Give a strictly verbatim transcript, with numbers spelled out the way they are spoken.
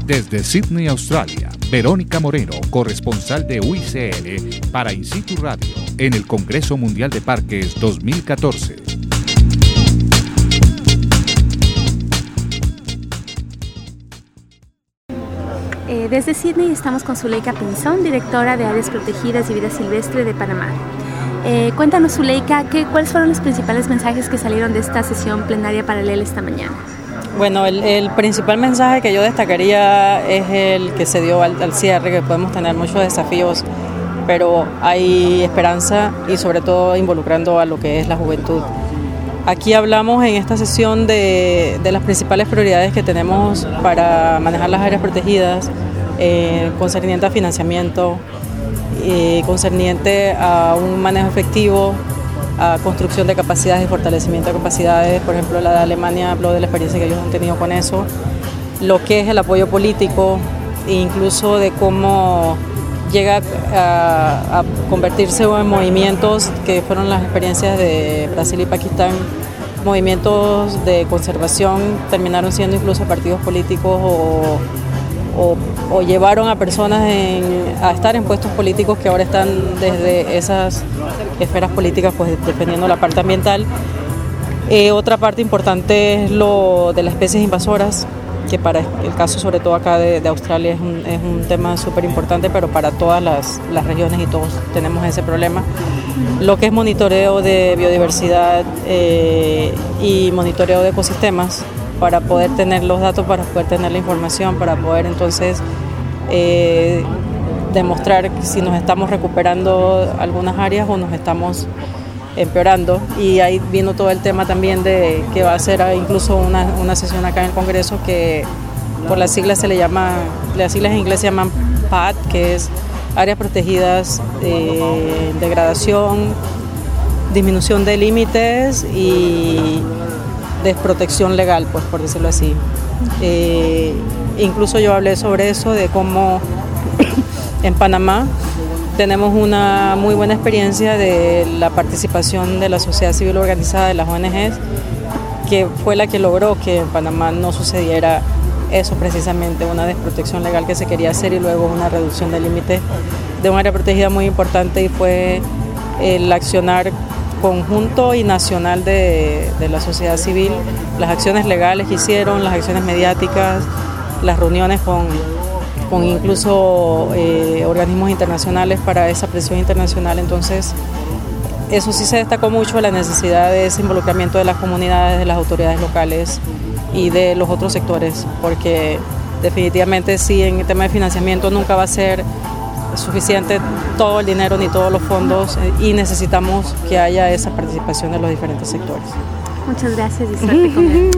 Desde Sydney, Australia, Verónica Moreno, corresponsal de U I C N para In Situ Radio en el Congreso Mundial de Parques dos mil catorce. Eh, desde Sydney estamos con Zuleika Pinzón, directora de Áreas Protegidas y Vida Silvestre de Panamá. Eh, cuéntanos, Zuleika, ¿qué, ¿cuáles fueron los principales mensajes que salieron de esta sesión plenaria paralela esta mañana? Bueno, el, el principal mensaje que yo destacaría es el que se dio al, al cierre, que podemos tener muchos desafíos, pero hay esperanza y sobre todo involucrando a lo que es la juventud. Aquí hablamos en esta sesión de, de las principales prioridades que tenemos para manejar las áreas protegidas, eh, concerniente a financiamiento, eh, concerniente a un manejo efectivo, a construcción de capacidades y fortalecimiento de capacidades. Por ejemplo, la de Alemania habló de la experiencia que ellos han tenido con eso, lo que es el apoyo político e incluso de cómo llega a, a convertirse en movimientos que fueron las experiencias de Brasil y Pakistán, movimientos de conservación, terminaron siendo incluso partidos políticos o, o, o llevaron a personas en, a estar en puestos políticos que ahora están desde esas esferas políticas pues defendiendo la parte ambiental. Eh, otra parte importante es lo de las especies invasoras, que para el caso sobre todo acá de, de Australia es un, es un tema súper importante, pero para todas las, las regiones y todos tenemos ese problema. Lo que es monitoreo de biodiversidad eh, y monitoreo de ecosistemas, para poder tener los datos, para poder tener la información, para poder entonces eh, demostrar si nos estamos recuperando algunas áreas o nos estamos empeorando. Y ahí vino todo el tema también de que va a ser incluso una, una sesión acá en el Congreso que por las siglas se le llama, las siglas en inglés se llaman P A D, que es áreas protegidas, eh, degradación, disminución de límites y desprotección legal, pues por decirlo así. Eh, incluso yo hablé sobre eso, de cómo en Panamá tenemos una muy buena experiencia de la participación de la sociedad civil organizada, de las O N Ges, que fue la que logró que en Panamá no sucediera eso precisamente, una desprotección legal que se quería hacer y luego una reducción del límite de un área protegida muy importante, y fue el accionar conjunto y nacional de, de la sociedad civil, las acciones legales que hicieron, las acciones mediáticas, las reuniones con con incluso eh, organismos internacionales para esa presión internacional. Entonces, eso sí se destacó mucho, la necesidad de ese involucramiento de las comunidades, de las autoridades locales y de los otros sectores, porque definitivamente sí, en el tema de financiamiento nunca va a ser suficiente todo el dinero ni todos los fondos, y necesitamos que haya esa participación de los diferentes sectores. Muchas gracias y suerte con él.